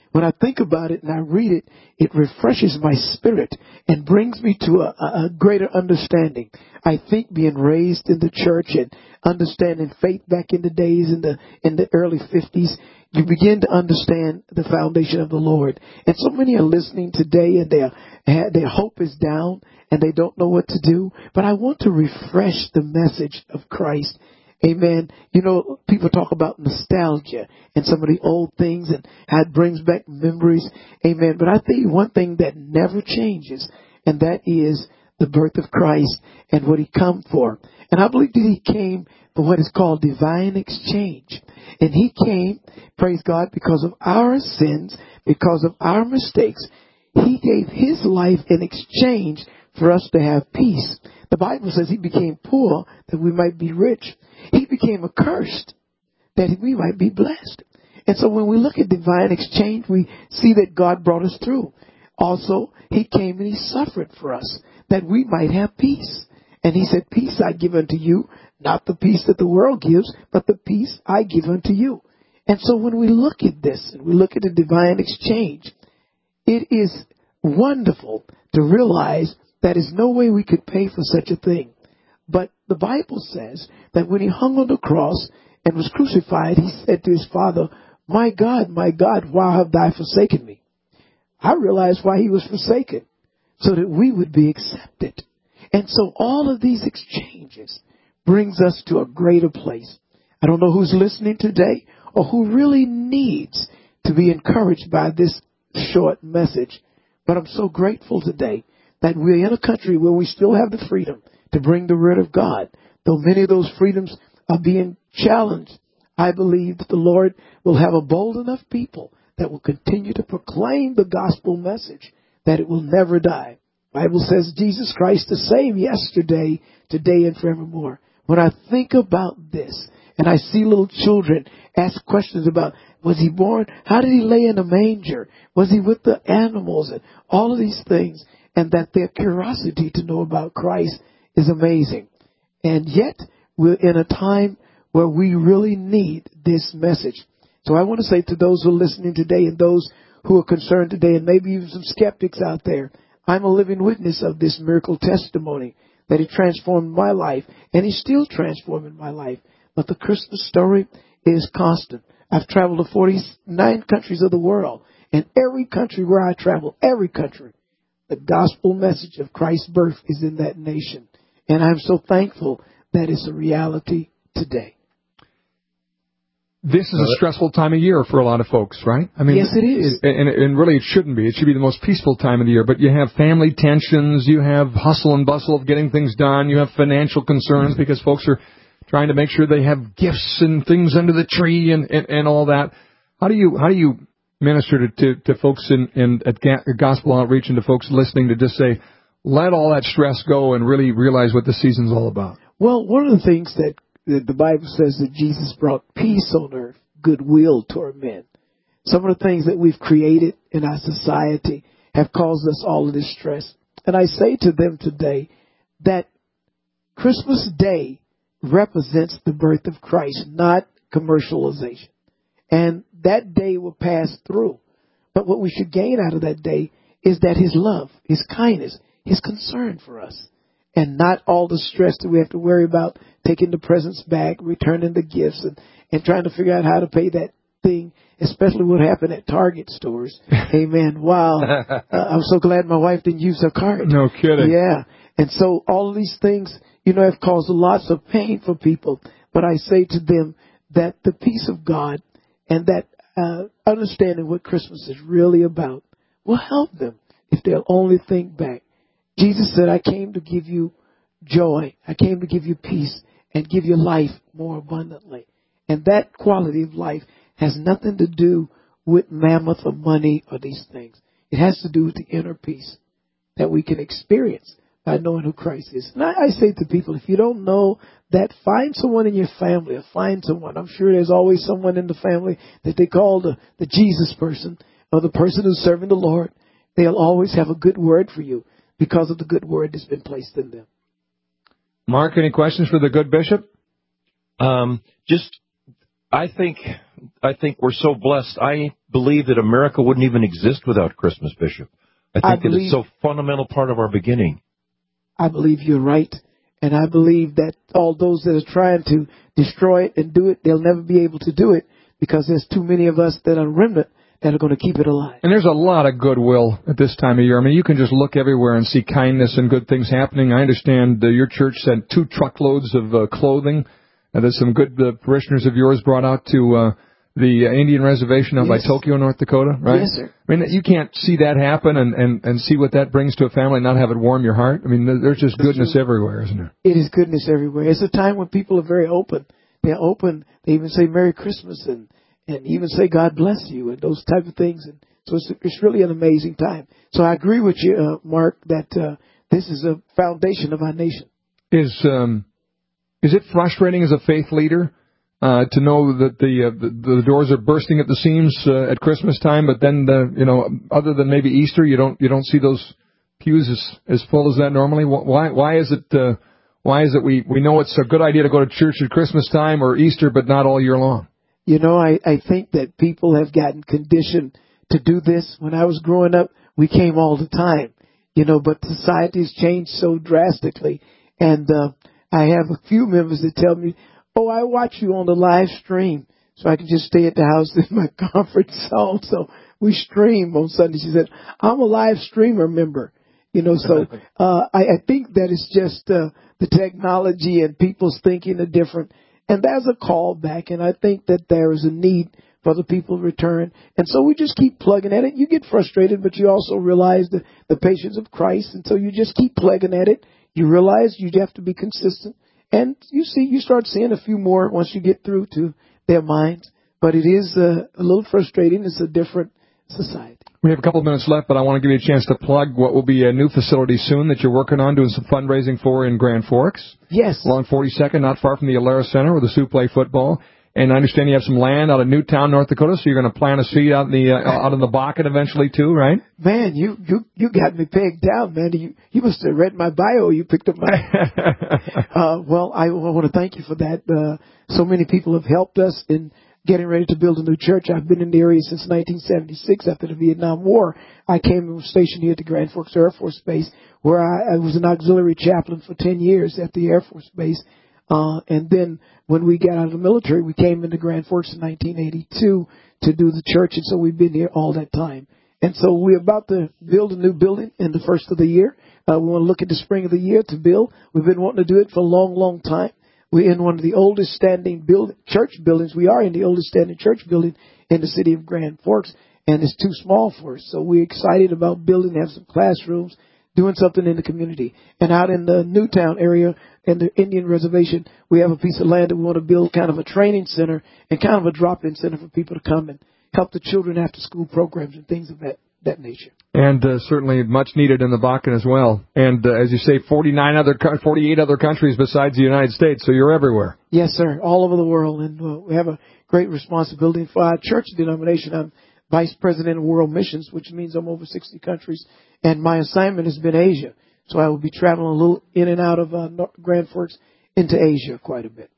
When I think about it and I read it, it refreshes my spirit and brings me to a, a greater understanding. I think being raised in the church and understanding faith back in the days in the in the early fifties, you begin to understand the foundation of the Lord. And so many are listening today and their their hope is down and they don't know what to do. But I want to refresh the message of Christ. Amen. You know, people talk about nostalgia and some of the old things and how it brings back memories. Amen. But I think one thing that never changes, and that is the birth of Christ and what he come for. And I believe that he came for what is called divine exchange. And he came, praise God, because of our sins, because of our mistakes. He gave his life in exchange for us to have peace. The Bible says he became poor that we might be rich. He became accursed that we might be blessed. And so when we look at divine exchange, we see that God brought us through. Also, he came and he suffered for us that we might have peace. And he said, peace I give unto you, not the peace that the world gives, but the peace I give unto you. And so when we look at this and we look at the divine exchange, it is wonderful to realize that is no way we could pay for such a thing. But the Bible says that when he hung on the cross and was crucified, he said to his Father, my God, my God, why have thou forsaken me? I realized why he was forsaken, so that we would be accepted. And so all of these exchanges brings us to a greater place. I don't know who's listening today or who really needs to be encouraged by this short message, but I'm so grateful today that we're in a country where we still have the freedom to bring the word of God. Though many of those freedoms are being challenged, I believe that the Lord will have a bold enough people that will continue to proclaim the gospel message, that it will never die. The Bible says Jesus Christ the same yesterday, today, and forevermore. When I think about this, and I see little children ask questions about, was he born? How did he lay in a manger? Was he with the animals? And all of these things, and that their curiosity to know about Christ is amazing. And yet, we're in a time where we really need this message. So I want to say to those who are listening today and those who are concerned today, and maybe even some skeptics out there, I'm a living witness of this miracle testimony that it transformed my life, and it's still transforming my life. But the Christmas story is constant. I've traveled to forty-nine countries of the world, and every country where I travel, every country, the gospel message of Christ's birth is in that nation. And I'm so thankful that it's a reality today. This is a stressful time of year for a lot of folks, right? I mean, yes, it is. It, and, and really, it shouldn't be. It should be the most peaceful time of the year. But you have family tensions, you have hustle and bustle of getting things done, you have financial concerns because folks are trying to make sure they have gifts and things under the tree and, and, and all that. How do you how do you minister to, to, to folks in, in at gospel outreach and to folks listening to just say, let all that stress go and really realize what the season's all about? Well, one of the things that the Bible says that Jesus brought peace on earth, goodwill toward men. Some of the things that we've created in our society have caused us all of this stress. And I say to them today that Christmas Day represents the birth of Christ, not commercialization. And that day will pass through. But what we should gain out of that day is that his love, his kindness, his concern for us, and not all the stress that we have to worry about taking the presents back, returning the gifts, and, and trying to figure out how to pay that thing, especially what happened at Target stores. Amen. Wow. Uh, I'm so glad my wife didn't use her card. No kidding. Yeah. And so all of these things, you know, have caused lots of pain for people. But I say to them that the peace of God and that uh, understanding what Christmas is really about will help them if they'll only think back. Jesus said, I came to give you joy. I came to give you peace and give you life more abundantly. And that quality of life has nothing to do with mammoth or money or these things. It has to do with the inner peace that we can experience by knowing who Christ is. And I, I say to people, if you don't know that, find someone in your family or find someone. I'm sure there's always someone in the family that they call the, the Jesus person or the person who's serving the Lord. They'll always have a good word for you because of the good word that's been placed in them. Mark, any questions for the good bishop? Um, just, I think I think we're so blessed. I believe that America wouldn't even exist without Christmas, Bishop. I think I that believe, it's so fundamental part of our beginning. I believe you're right. And I believe that all those that are trying to destroy it and do it, they'll never be able to do it because there's too many of us that are remnant that are going to keep it alive. And there's a lot of goodwill at this time of year. I mean, you can just look everywhere and see kindness and good things happening. I understand uh, your church sent two truckloads of uh, clothing. Uh, there's some good uh, parishioners of yours brought out to uh, the uh, Indian reservation out yes. by Tokyo, North Dakota, right? Yes, sir. I mean, you can't see that happen and, and, and see what that brings to a family and not have it warm your heart. I mean, there's just goodness everywhere, isn't there? It is goodness everywhere. It's a time when people are very open. They're open. They even say Merry Christmas and and even say, God bless you, and those type of things. And so it's, it's really an amazing time. So I agree with you, uh, Mark, that uh, this is a foundation of our nation. Is um, is it frustrating as a faith leader uh, to know that the, uh, the the doors are bursting at the seams uh, at Christmas time, but then the, you know, other than maybe Easter, you don't you don't see those pews as as full as that normally? Why why is it uh, why is it we we know it's a good idea to go to church at Christmas time or Easter, but not all year long? You know, I, I think that people have gotten conditioned to do this. When I was growing up, we came all the time, you know, but society has changed so drastically. And uh, I have a few members that tell me, oh, I watch you on the live stream, so I can just stay at the house in my comfort zone. So we stream on Sunday. She said, I'm a live streamer member, you know, so uh, I, I think that it's just uh, the technology and people's thinking are different. And there's a call back, and I think that there is a need for the people to return. And so we just keep plugging at it. You get frustrated, but you also realize the, the patience of Christ, and so you just keep plugging at it. You realize you have to be consistent, and you see, you start seeing a few more once you get through to their minds. But it is uh, a little frustrating. It's a different society. We have a couple of minutes left, but I want to give you a chance to plug what will be a new facility soon that you're working on, doing some fundraising for in Grand Forks. Yes. Along forty-second, not far from the Alara Center where the Sioux play football. And I understand you have some land out of Newtown, North Dakota, so you're going to plant a seed out in the uh, out in the Bakken eventually too, right? Man, you you you got me pegged down, man. You you must have read my bio. You picked up my. uh, well, I, I want to thank you for that. Uh, so many people have helped us in getting ready to build a new church. I've been in the area since nineteen seventy-six after the Vietnam War. I came and was stationed here at the Grand Forks Air Force Base, where I, I was an auxiliary chaplain for ten years at the Air Force Base. Uh, and then when we got out of the military, we came into Grand Forks in nineteen eighty-two to do the church. And so we've been here all that time. And so we're about to build a new building in the first of the year. Uh, we want to look at the spring of the year to build. We've been wanting to do it for a long, long time. We're in one of the oldest standing build, church buildings. We are in the oldest standing church building in the city of Grand Forks, and it's too small for us. So we're excited about building, have some classrooms, doing something in the community. And out in the Newtown area, in the Indian Reservation, we have a piece of land that we want to build kind of a training center and kind of a drop-in center for people to come and help the children after school programs and things of that, that nature. And uh, certainly much needed in the Bakken as well. And uh, as you say, forty-nine other, forty-eight other countries besides the United States, so you're everywhere. Yes, sir, all over the world. And uh, we have a great responsibility for our church denomination. I'm Vice President of World Missions, which means I'm over sixty countries. And my assignment has been Asia. So I will be traveling a little in and out of uh, Grand Forks into Asia quite a bit.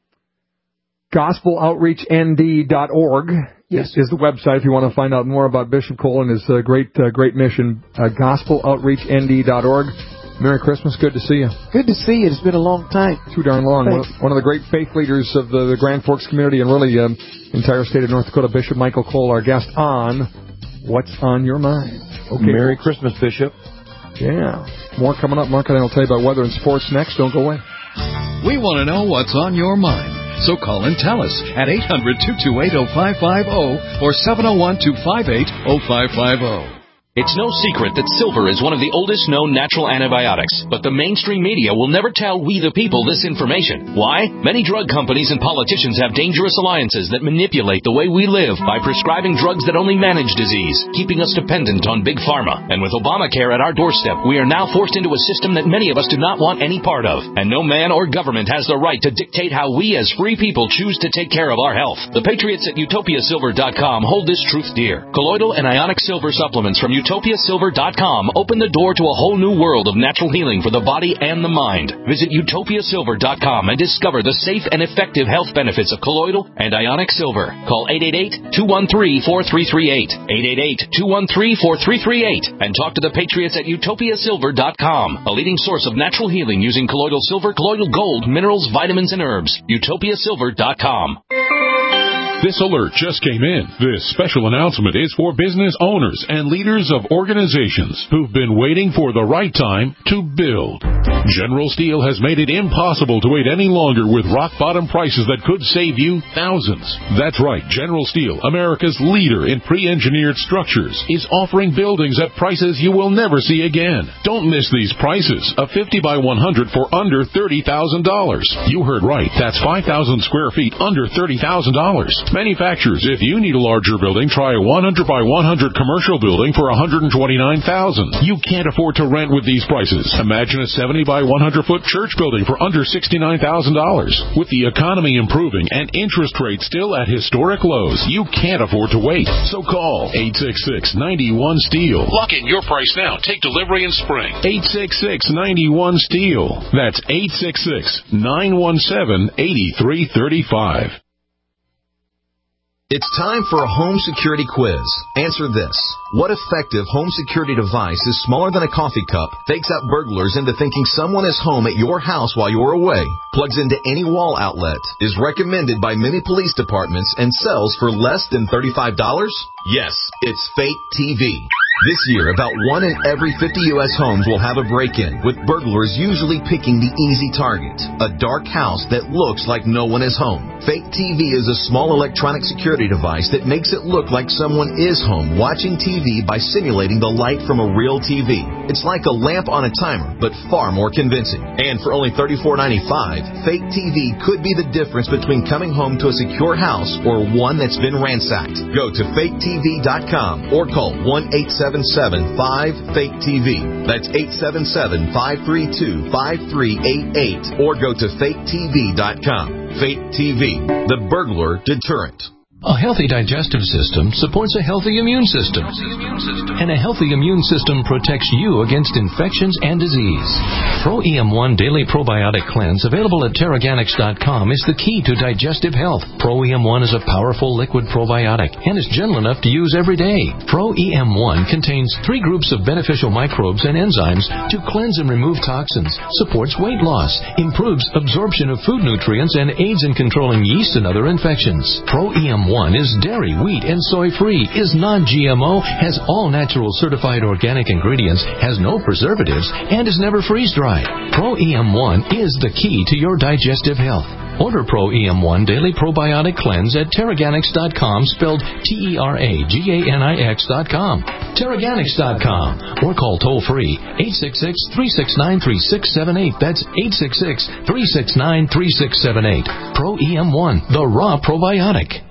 gospel outreach n d dot org yes. is the website if you want to find out more about Bishop Cole and his uh, great uh, great mission. Uh, gospel outreach n d dot org. Merry Christmas. Good to see you. Good to see you. It's been a long time. Too darn long. One of, one of the great faith leaders of the, the Grand Forks community and really um, entire state of North Dakota, Bishop Michael Cole, our guest on What's on Your Mind. Okay. Merry Christmas, Bishop. Yeah. More coming up. Mark and I will tell you about weather and sports next. Don't go away. We want to know what's on your mind. So call and tell us at eight hundred, two two eight, oh five five oh or seven oh one, two five eight, oh five five oh. It's no secret that silver is one of the oldest known natural antibiotics, but the mainstream media will never tell we the people this information. Why? Many drug companies and politicians have dangerous alliances that manipulate the way we live by prescribing drugs that only manage disease, keeping us dependent on big pharma. And with Obamacare at our doorstep, we are now forced into a system that many of us do not want any part of. And no man or government has the right to dictate how we as free people choose to take care of our health. The patriots at utopia silver dot com hold this truth dear. Colloidal and ionic silver supplements from Utopia Utopia Silver dot com open the door to a whole new world of natural healing for the body and the mind. Visit Utopia Silver dot com and discover the safe and effective health benefits of colloidal and ionic silver. Call eight eight eight, two one three, four three three eight, eight eight eight, two one three, four three three eight, and talk to the patriots at Utopia Silver dot com, a leading source of natural healing using colloidal silver, colloidal gold, minerals, vitamins, and herbs. Utopia Silver dot com. This alert just came in. This special announcement is for business owners and leaders of organizations who've been waiting for the right time to build. General Steel has made it impossible to wait any longer with rock-bottom prices that could save you thousands. That's right. General Steel, America's leader in pre-engineered structures, is offering buildings at prices you will never see again. Don't miss these prices. A fifty by one hundred for under thirty thousand dollars. You heard right. That's five thousand square feet under thirty thousand dollars. Manufacturers, if you need a larger building, try a one hundred by one hundred commercial building for one hundred twenty-nine thousand dollars. You can't afford to rent with these prices. Imagine a seventy by one hundred foot church building for under sixty-nine thousand dollars. With the economy improving and interest rates still at historic lows, you can't afford to wait. So call eight six six, nine one, STEEL. Lock in your price now. Take delivery in spring. eight six six, nine one, STEEL. That's eight six six, nine one seven, eight three three five. It's time for a home security quiz. Answer this. What effective home security device is smaller than a coffee cup, fakes out burglars into thinking someone is home at your house while you're away, plugs into any wall outlet, is recommended by many police departments, and sells for less than thirty-five dollars? Yes, it's Fake T V. This year, about one in every fifty U S homes will have a break-in, with burglars usually picking the easy target, a dark house that looks like no one is home. Fake T V is a small electronic security device that makes it look like someone is home watching T V by simulating the light from a real T V. It's like a lamp on a timer, but far more convincing. And for only thirty-four ninety-five, Fake T V could be the difference between coming home to a secure house or one that's been ransacked. Go to fake T V dot com or call one eight seven seven, five, fake T V. That's eight seven seven, five three two, five three eight eight or go to fake T V dot com. Fake T V, the burglar deterrent. A healthy digestive system supports a healthy immune system. And a healthy immune system protects you against infections and disease. Pro E M one Daily Probiotic Cleanse, available at Terraganics dot com, is the key to digestive health. Pro E M one is a powerful liquid probiotic and is gentle enough to use every day. Pro E M one contains three groups of beneficial microbes and enzymes to cleanse and remove toxins, supports weight loss, improves absorption of food nutrients, and aids in controlling yeast and other infections. Pro E M one is dairy, wheat, and soy-free, is non-G M O, has all natural certified organic ingredients, has no preservatives, and is never freeze-dried. Pro E M one is the key to your digestive health. Order Pro E M one Daily Probiotic Cleanse at Terraganics dot com, spelled T E R A G A N I X dot com. Terraganics dot com. Or call toll-free eight six six, three six nine, three six seven eight. That's eight six six, three six nine, three six seven eight. Pro E M one, the raw probiotic.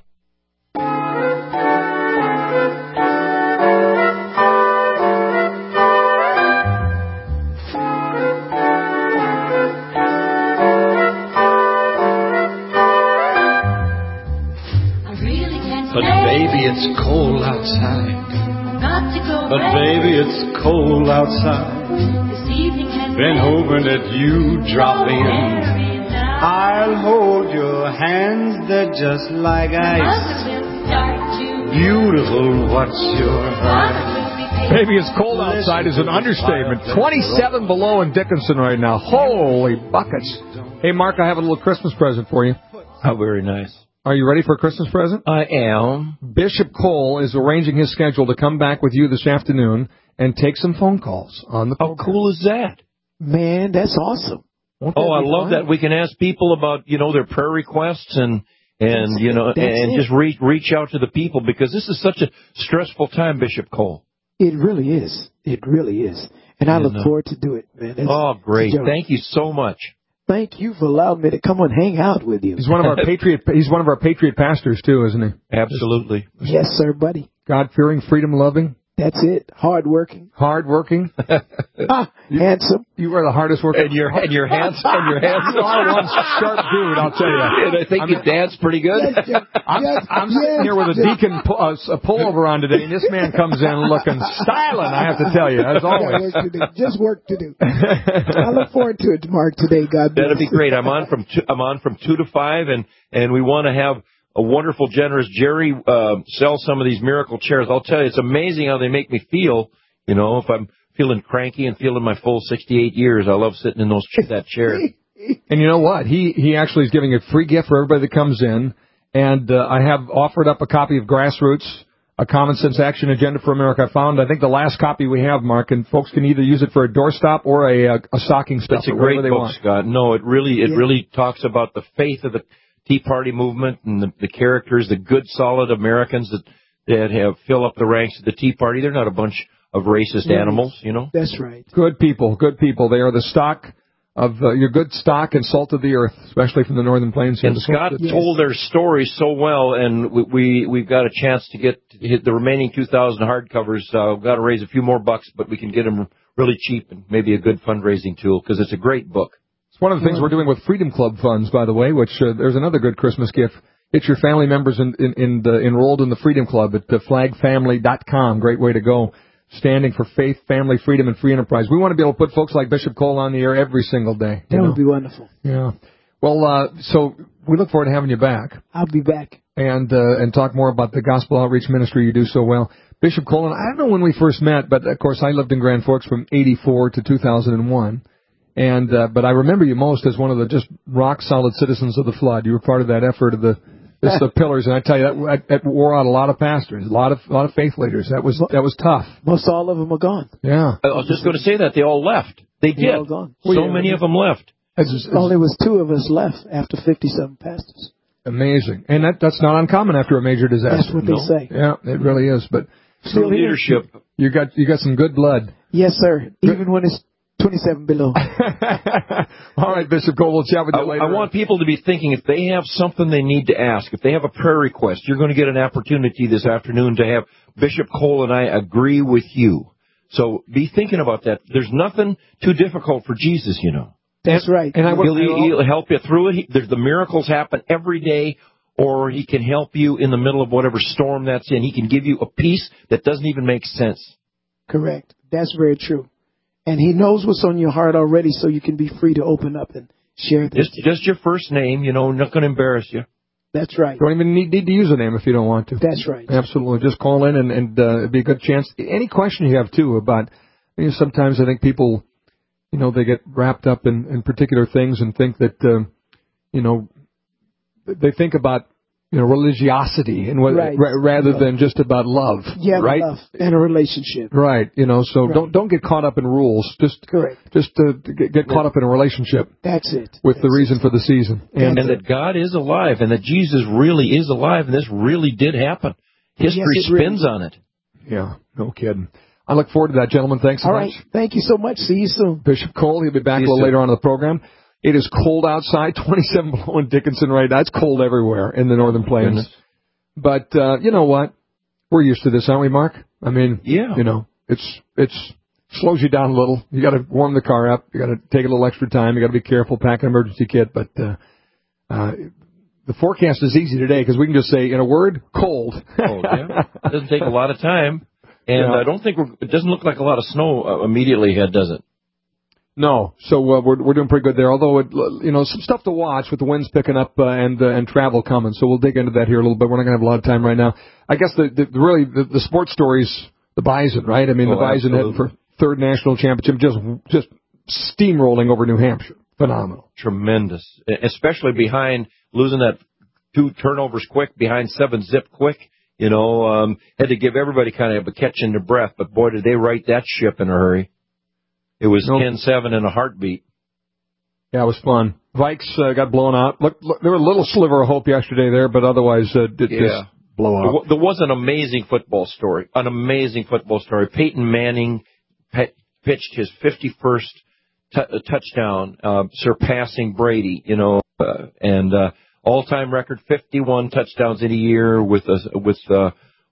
It's cold outside. But baby, it's cold outside. Been hoping that you drop in. I'll hold your hands, they're just like ice. Beautiful, what's your hurry? Baby, it's cold outside is an understatement. twenty-seven below in Dickinson right now. Holy buckets. Hey, Mark, I have a little Christmas present for you. How very nice. Are you ready for a Christmas present? I am. Bishop Cole is arranging his schedule to come back with you this afternoon and take some phone calls on the program. How cool is that? Man, that's awesome. Won't oh, I love fun? that. We can ask people about, you know, their prayer requests and, and that's you know, and it. just reach, reach out to the people because this is such a stressful time, Bishop Cole. It really is. It really is. And I look uh, forward to do it, man. It's, oh, great. Thank you so much. Thank you for allowing me to come and hang out with you. He's one of our patriot. He's one of our patriot pastors too, isn't he? Absolutely. Yes, sir, buddy. God-fearing, freedom-loving, That's it. Hard-working. Hard-working. ah, you, handsome. You are the hardest worker. And you're, and you're handsome. And you're handsome. You are one sharp dude, I'll tell you. And I think I mean, you dance pretty good. Yes, yes, I'm, yes, I'm yes, sitting here with a yes. deacon pull, uh, a pullover on today, and this man comes in looking styling, I have to tell you, as always. Work to do. Just work to do. I look forward to it, Mark, today, God bless. That'll be great. I'm on from two, I'm on from two to five, and, and we want to have a wonderful, generous Jerry uh, sell some of these miracle chairs. I'll tell you, it's amazing how they make me feel. You know, if I'm feeling cranky and feeling my full sixty-eight years, I love sitting in those that chair. And you know what? He he actually is giving a free gift for everybody that comes in. And uh, I have offered up a copy of Grassroots, A Common Sense Action Agenda for America. I found, I think, the last copy we have, Mark, and folks can either use it for a doorstop or a, a, a stocking stuffer. It's a great they book, want. Scott. No, it really it yeah. really talks about the faith of the Tea Party movement and the, the characters, the good, solid Americans that that have fill up the ranks of the Tea Party. They're not a bunch of racist right. animals, you know. That's right. Good people, good people. They are the stock of uh, your good stock and salt of the earth, especially from the Northern Plains. And Scott yes. told their story so well, and we, we we've got a chance to get to hit the remaining two thousand hardcovers. Uh, we've got to raise a few more bucks, but we can get them really cheap and maybe a good fundraising tool because it's a great book. It's one of the things we're doing with Freedom Club funds, by the way, which uh, there's another good Christmas gift. Get your family members in, in, in the, enrolled in the Freedom Club at uh, flag family dot com. Great way to go. Standing for faith, family, freedom, and free enterprise. We want to be able to put folks like Bishop Cole on the air every single day. That would be wonderful. Yeah. Well, uh, so we look forward to having you back. I'll be back. And uh, and talk more about the gospel outreach ministry you do so well. Bishop Cole, I don't know when we first met, but, of course, I lived in Grand Forks from eighty-four to two thousand one. And uh, but I remember you most as one of the just rock-solid citizens of the flood. You were part of that effort of the This is the pillars, and I tell you that that wore out a lot of pastors, a lot of a lot of faith leaders. That was that was tough. Most all of them are gone. Yeah, I was just going to say that they all left. They did. All gone. So well, yeah, many of them left. It's, it's, Only was two of us left after fifty-seven pastors. Amazing, and that that's not uncommon after a major disaster. That's what no. they say. Yeah, it really is. But still leadership. You got you got some good blood. Yes, sir. Good. Even when it's twenty-seven below. All right, Bishop Cole, we'll chat with you I, later. I want people to be thinking if they have something they need to ask, if they have a prayer request, you're going to get an opportunity this afternoon to have Bishop Cole and I agree with you. So be thinking about that. There's nothing too difficult for Jesus, you know. That's right. And I will, he'll, he'll help you through it. He, there's the miracles happen every day, or he can help you in the middle of whatever storm that's in. He can give you a peace that doesn't even make sense. Correct. That's very true. And he knows what's on your heart already, so you can be free to open up and share this. Just, just your first name, you know, not going to embarrass you. That's right. Don't even need, need to use a name if you don't want to. That's right. Absolutely. Just call in, and, and uh, it'd be a good chance. Any question you have, too, about, you know, sometimes I think people, you know, they get wrapped up in, in particular things and think that, um, you know, they think about, you know, religiosity and what, right. ra- rather yeah. than just about love. Yeah, right? love and a relationship. Right. You know, so right. don't don't get caught up in rules. Just correct. Just uh, get, get caught up in a relationship. That's it. With That's the reason it. for the season, and, and that God is alive, and that Jesus really is alive, and this really did happen. History yes, spins really. on it. Yeah, no kidding. I look forward to that, gentlemen. Thanks so All much. right. Thank you so much. See you soon. Bishop Cole, he'll be back See a little soon. later on in the program. It is cold outside, twenty-seven below in Dickinson right now. It's cold everywhere in the Northern Plains. Goodness. But, uh, you know what? We're used to this, aren't we, Mark? I mean, yeah. you know, it's it's slows you down a little. You got to warm the car up. You got to take a little extra time. You got to be careful, pack an emergency kit. But uh, uh, the forecast is easy today because we can just say, in a word, cold. Cold, yeah. It doesn't take a lot of time. And yeah. I don't think we're, it doesn't look like a lot of snow uh, immediately ahead, does it? No, so uh, we're we're doing pretty good there. Although it, you know, some stuff to watch with the winds picking up uh, and uh, and travel coming. So we'll dig into that here a little bit. We're not going to have a lot of time right now. I guess the, the really the, the sports stories, the Bison, right? I mean, oh, the Bison heading for third national championship, just just steamrolling over New Hampshire. Phenomenal, tremendous, especially behind losing that two turnovers quick behind seven zip quick. You know, um, had to give everybody kind of a catch in their breath. But boy, did they right that ship in a hurry. It was nope. ten seven in a heartbeat. Yeah, it was fun. Vikes uh, got blown out. Look, look, there were a little sliver of hope yesterday there, but otherwise uh, did yeah. just blow out. There was an amazing football story. An amazing football story. Peyton Manning pe- pitched his fifty-first t- touchdown, uh, surpassing Brady. You know, uh, and uh, all-time record fifty-one touchdowns in a year with uh, with uh,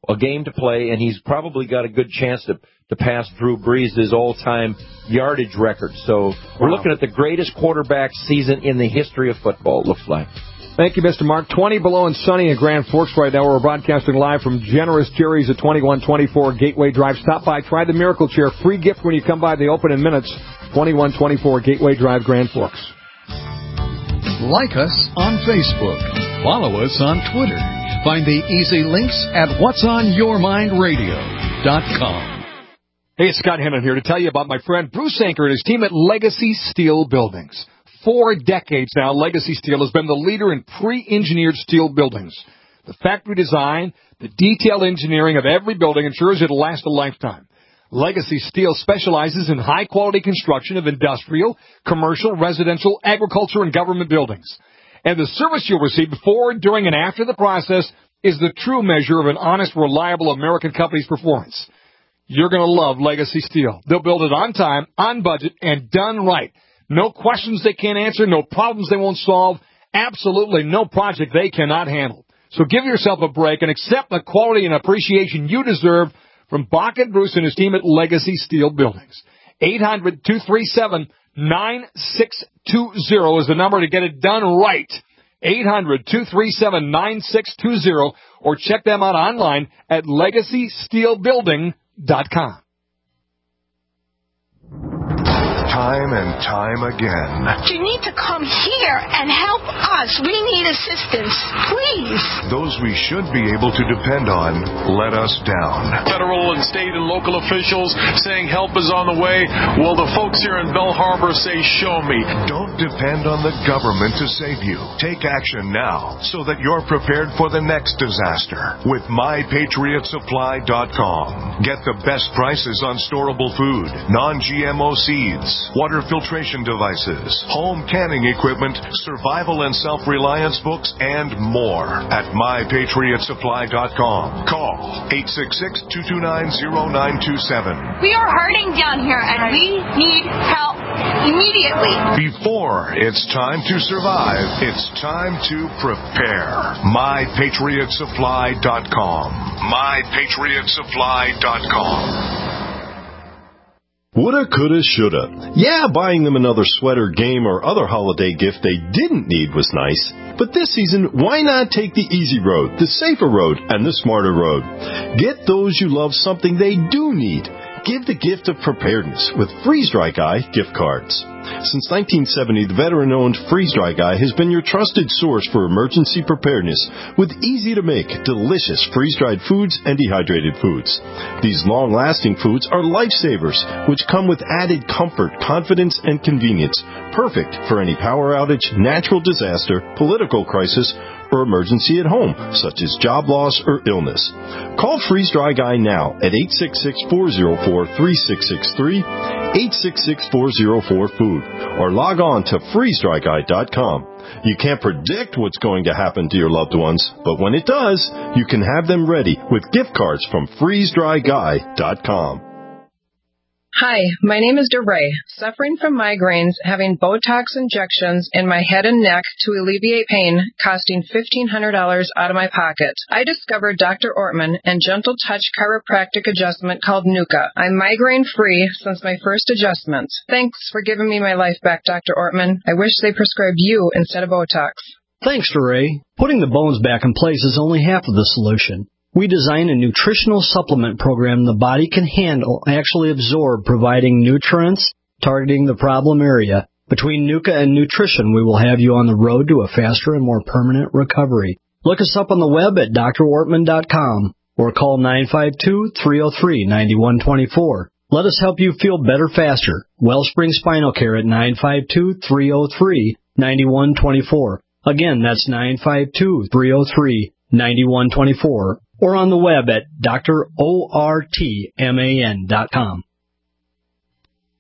a game to play, and he's probably got a good chance to, to pass Drew Brees' all-time yardage record. So we're wow. looking at the greatest quarterback season in the history of football, it looks like. Thank you, Mister Mark. twenty below and sunny in Grand Forks right now. We're broadcasting live from Generous Jerry's at twenty-one twenty-four Gateway Drive. Stop by, try the Miracle Chair. Free gift when you come by. They open in minutes. twenty-one twenty-four Gateway Drive, Grand Forks. Like us on Facebook. Follow us on Twitter. Find the easy links at whats on your mind radio dot com. Hey, it's Scott Hennon here to tell you about my friend Bruce Anker and his team at Legacy Steel Buildings. Four decades now, Legacy Steel has been the leader in pre-engineered steel buildings. The factory design, the detailed engineering of every building ensures it'll last a lifetime. Legacy Steel specializes in high-quality construction of industrial, commercial, residential, agriculture, and government buildings. And the service you'll receive before, during, and after the process is the true measure of an honest, reliable American company's performance. You're going to love Legacy Steel. They'll build it on time, on budget, and done right. No questions they can't answer, no problems they won't solve, absolutely no project they cannot handle. So give yourself a break and accept the quality and appreciation you deserve from Bach and Bruce and his team at Legacy Steel Buildings. eight hundred two three seven nine six two zero is the number to get it done right. eight hundred two three seven nine six two zero, or check them out online at legacy steel building dot com. Time and time again. You need to come here and help us. We need assistance, please. Those we should be able to depend on let us down. Federal and state and local officials saying help is on the way. Well, the folks here in Bell Harbor say, show me. Don't depend on the government to save you. Take action now so that you're prepared for the next disaster with my patriot supply dot com. Get the best prices on storable food, non G M O seeds, water filtration devices, home canning equipment, survival and self-reliance books, and more at my patriot supply dot com. Call eight six six, two two nine, zero nine two seven. We are hurting down here, and we need help immediately. Before it's time to survive, it's time to prepare. my patriot supply dot com. my patriot supply dot com. Woulda, coulda, shoulda. Yeah, buying them another sweater, game, or other holiday gift they didn't need was nice. But this season, why not take the easy road, the safer road, and the smarter road? Get those you love something they do need. Give the gift of preparedness with Freeze Dry Guy gift cards. Since nineteen seventy, the veteran-owned Freeze Dry Guy has been your trusted source for emergency preparedness with easy-to-make, delicious freeze-dried foods and dehydrated foods. These long-lasting foods are lifesavers, which come with added comfort, confidence, and convenience, perfect for any power outage, natural disaster, political crisis, or emergency at home, such as job loss or illness. Call Freeze Dry Guy now at eight six six, four zero four, three six six three, eight six six, four zero four, food, or log on to freeze dry guy dot com. You can't predict what's going to happen to your loved ones, but when it does, you can have them ready with gift cards from freeze dry guy dot com. Hi, my name is DeRay, suffering from migraines, having Botox injections in my head and neck to alleviate pain, costing fifteen hundred dollars out of my pocket. I discovered Doctor Ortman and Gentle Touch chiropractic adjustment called Nuka. I'm migraine-free since my first adjustment. Thanks for giving me my life back, Doctor Ortman. I wish they prescribed you instead of Botox. Thanks, DeRay. Putting the bones back in place is only half of the solution. We design a nutritional supplement program the body can handle, actually absorb, providing nutrients, targeting the problem area. Between Nuka and nutrition, we will have you on the road to a faster and more permanent recovery. Look us up on the web at D R ortman dot com or call nine five two, three oh three, nine one two four. Let us help you feel better faster. Wellspring Spinal Care at nine five two, three oh three, nine one two four. Again, that's nine five two, three oh three, nine one two four. Or on the web at D R ortman dot com.